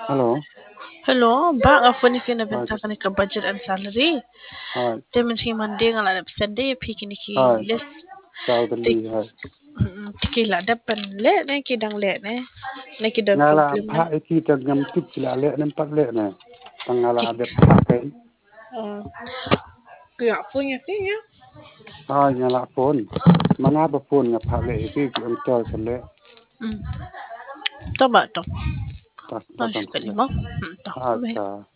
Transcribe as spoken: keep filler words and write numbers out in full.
Hello. Hello, bak aku ni kena Hi. benta kani ka budget and salary. Hi. Temen si Monday nga lalap Sunday pi kini ki Hi. list. Tik Saudari. Hi. tiki la depan le ne ki dang le ne. Ne ki dang Ngala problem ne. pha iki tag ngam tik la le nem pat le ne. Tangala Tik. de pha kai. Kaya punya ki ya. Hi ngala phone. Mana ba phone nga pha le iki ki am chol sa le. Hmm. Coba to. Ta ta Mas tam sekali le. mo. Hmm, to. Acha.